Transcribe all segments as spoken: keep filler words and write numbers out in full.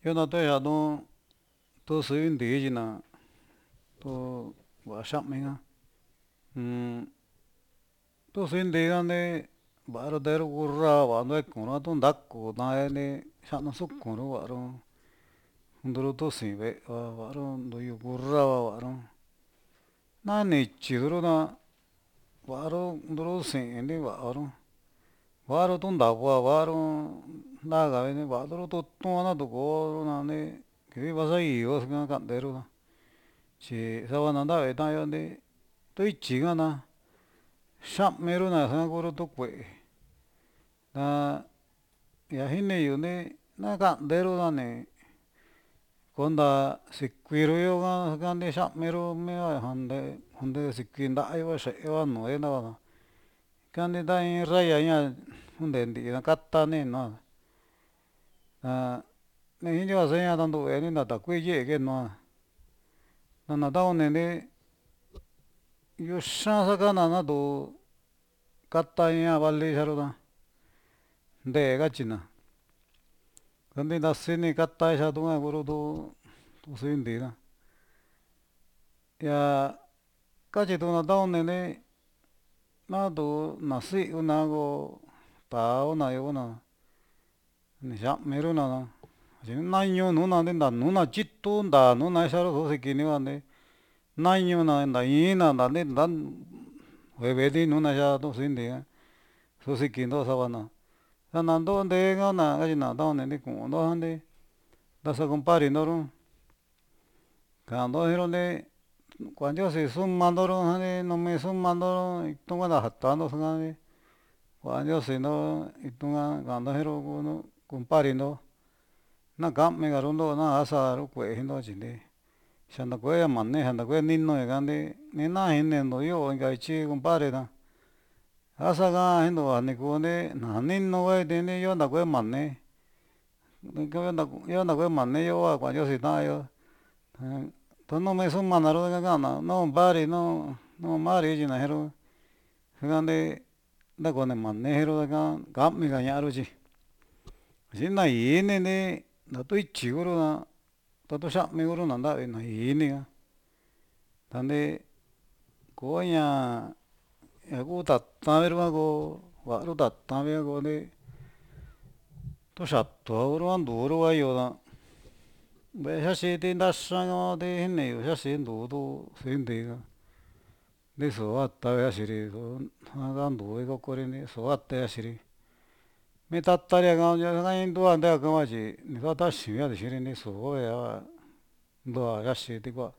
Yo na to ya no to soy indígena, to guaxameña. Mm, to soy indígena ne baro dero gurra ba no e kono to ndako na ne xano sukono baro ndoro to sibe baro ndo yo gurra baro na ne chidoro na baro ndoro sin ne baro baro to ndagua baro naga ne baro to to na to go na ne que vas ahí os gan candero chi sabana nda e ta yo ne to ichiga na xamero na san goro to kue na ya hine yo ne na candero na ne konda siquiro yo ga gane xamero me hande hande siquinda yo xe yo no e na kande da in raya ya hunde ndi na kata ne na na ne hinyo sa ya dando e ni na ta kue ye ke no na na da one ne yo sha sa ka na na do kata ya vale xaro da nde ga china kande da se ne kata xa do ga goro do to se ndi na ya ka chi do na da one ne na do na si una go ta o na yo na ni xamero na na naño no na nda no na chito nda no na xaro do se kini ba ne naño na nda i na nda ne nda jueve di no na ya do se ndi so se kindo sa ba na sa na ndo nde ga na ga na da one ne ko no ande da sa compare no ro ka ndo hero ne cuando se suma ndo ro ne no me suma ndo ro to ga da hata no sa ne cuando se no i to ga ga ndo hero ko no compare ndo na ga me ga ro ndo na asa ro kue ndo chi ne xa nda kue ma ne anda kue ni no e ga ne ni na hine ndo yo ga chi compare da asa ga ndo a ne ko ne na ni no e de ne yo nda kue ma ne yo nda yo nda kue ma ne yo a cuando se da yo to no me suma na ro ga ga na no pare no no mare chi na hero ga ne nda ko ne ma ne hero ga ga me ga ya ro chi si na i ne ne na to ichi goro na to to xa me goro na nda e na i ni ga tande ko ña ya go ta ta ver ba go wa ro ta ta ve go ne to xa to ro an do ro wa yo da be xa si ti nda xa ga de ne yo xa si ndo do se ndi ga de so a ta ya si ri so ha ga ndo e go ko ri ne so a ta ya si ri me ta ta ya ga ya ga in do an da ga ma chi ni ga ta si ya de si ri ne so ya ndo a ya si ti kwa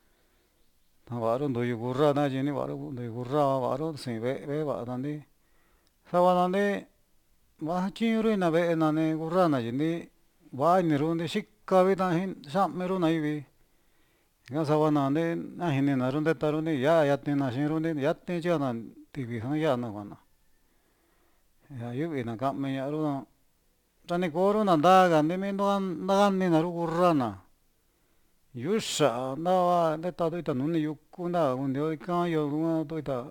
na wa ro ndo yu gurra na chi ni wa ro ndo yu gurra wa ro si ve ve wa da ni sa wa da ne wa chi ro na ve na ne gurra na chi ni wa ni ro ne shi ka ve da hin sa me ro na i vi ga sa wa na ne na hin ne na ro de ta ro ne ya ya te na shi ro ne ya te cha na ti vi ha ya na wa na ya yu vi na ga me ya ro na ta ne ko ro na da ga ne me no na ga ne na ro gurra na yu sa na wa de ta do ta no ne yu ku na un de ka yo ru do ta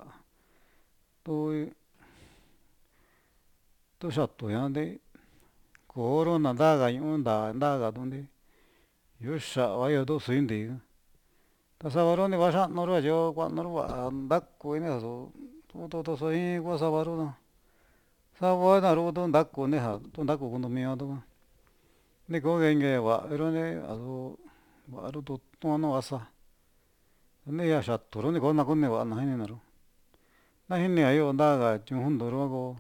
to to sa to ya de ko ro na da ga yu da da ga do ne yu sa wa yo do si ndi ta sa wa ro ne wa sa no ro yo kwa no ro wa da ko ne so to to to so i kwa sa wa ro na sa wa na ro do da ko ne ha to da ko no me ya do ne ko ge nge wa ro ne a do wa ro to to no wa sa ne ya sa to ro ne ko na ko ne wa na hin ne ro na hin ne yo da ga chu hun do ro go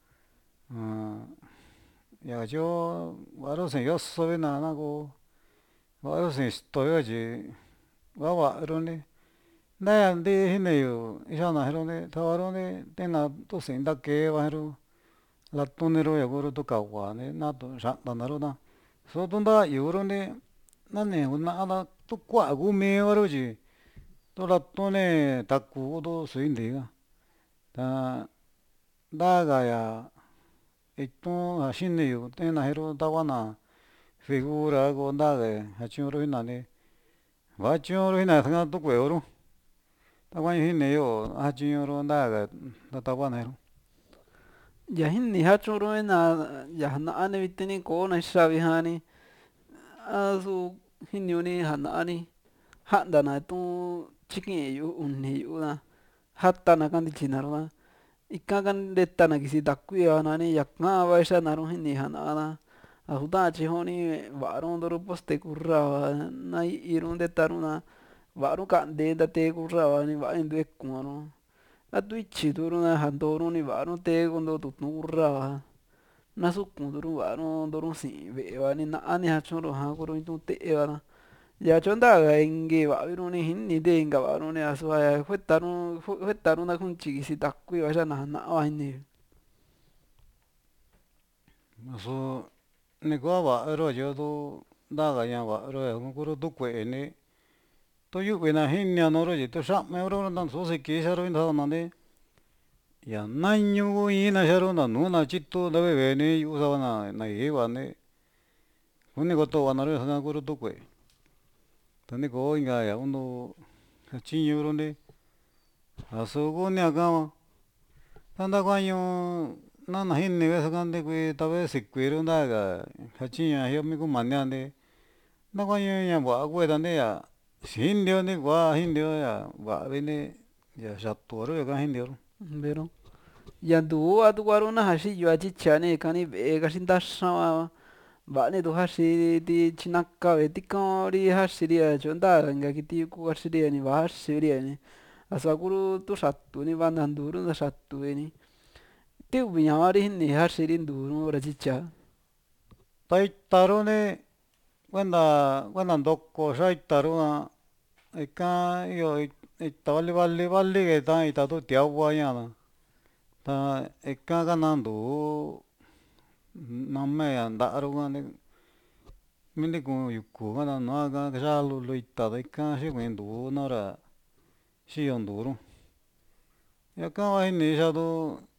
ya yo wa ro se yo so ve na na go wa ro se sto yo ji wa wa ro ne na ya de hin ne yo ya na ro ne ta wa ro ne te na to se da ke wa ro la to ne ro ya go ro to ka wa ne na to sa da na ro na so to da yo ro ne na ne hu na da to kwa gu me wa ro ji to la to ne ta ku do si ndi ga ta da ga ya e to a xin ne yo te na hero ta wa na figura go da ge ha chu ro na ne wa chu ro na sa to kue ro ta wa hin ne yo a chu ro da ga ta ta wa na ro ya hin ni ha chu ro na ya na ane vi te ni ko na sa vi ha ni na'a su jiniñuni ja na'a ja'andana tu chiki'in yu'u uni yu'una jatana kantichinaruna ika kantetana kisi takui ni yaka vaixanaru jini ja na'ana ja ta'a chijuni va'aru ntoru poste kurrava na i'iru ntetaruna va'aru ka'ante ntate kurrava va'a ni ntue kuaru a tu ichituna ja ntoru ni va'aru nte konto tu'utu kurrava nasukuturu va'aru ntoru si'in ve'eva ni na'a ni jachuru ja kuru intu'u te'evana ya chontaga inki va'aviru ni jini nte inka va'aru asu ja fuetaru fuetaru na kuntyi kisi takui vaixana ja na'a jiniyu. Su ni kua va'aro yodo ntaga ña va'aro kuru tu kue'eni tu yu'vina jinianuru tyi tu xa'ameuru ntasu sikixaru intjadana ya nañu ku iina xaru nta nuna tyitu nta veveni yu'u sabana naivani kuni kotovanaru ñaja kuru tu kue'e ta ni koo inka yakundu jatyiñurunti asu kunia kava ta nta kuañu na'na jini veskanti kui ta vez sikuiru ntaga jatyiñua jiomi kumanianti nta kuañu ña va'a kuetanti ya jindioni kua jindio ya va'avini ya xatuaru yaka jindioro. Pero ya ntuua tukuaru na ja xiyoa tyityiani ikani ve'e kaxintaxa va va'ani tu jaxiti tyinaka ve'e tikauri jaxiri a chonta inka kiti yuku kaxiri ni vaxaxiri asa kuru tu xatuni va nta ntuuru nta xatu ve'eni ti uvi ña'ari jini jaxiri ntuuru ra tyityaa. Ta itaruni kuenta kuenta ntoko xa itaru ika iyo ita vali vali vali ke'tan ita tu tiava ña'na ta ika kanantuu name ya nta'aru mili ku'un yuku kana nua kixá lulu ita ta ika xikui'ntuuna ra xiyontuuru ñaka va jini xa tu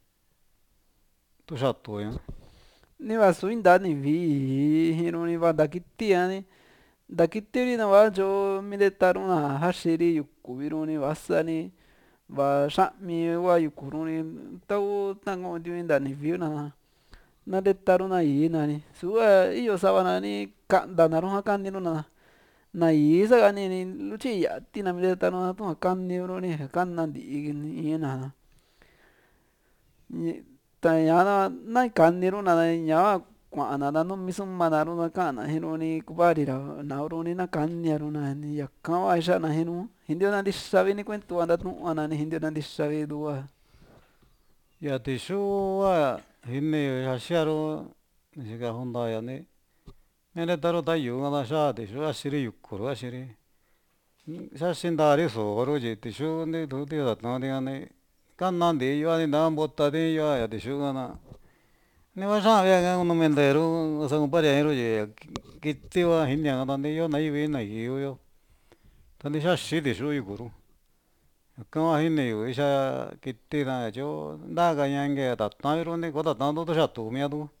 tu xatu ña. Ni vasu inta ni vii jiru ni va nta kiti a nta kitiri nava tyo mi ntetaru na jaxiri yuku viru ni vasani va xa'ami kua yukuru ni taku taku'un nta ni viu na na ntetaru na iina ni su'va iyo savana ni ka'ntanaru ja kaniru na na ii sakani ni lutyi yatina mi ntetaru tatu'n kaniru ni kana nti'i iina ta ña'ana na kaniru na ñaa kua'ana na numi sumanaru na ka'na jiru ni kuvari ra nauru ni na kaniaru na yaka hua ixa'na jiru jintió na ntixavi ni kuentu'a ntatu'ana ni jintió na ntixavi tu'a. Ya tixu hua jini jaxiaru ni xika junta ni ntetaru tayu'u kata xaa tixu axiri yukuru axiri xaxintari sooru tyi tixu ntitu tio tatu'uri ni kana nti'i yu'ani nta'a ntotati yu'a tixu kana ni vaxa'avia numi nteru ocompañeru tyi kiti va jinia katanti yo naivi naiviyo ta ntixaxi tixu yukuru yaka hua jiniyu ixa kiti ta'an tyo ntakaña inka tataviru koo tatan tu xatu mia tu.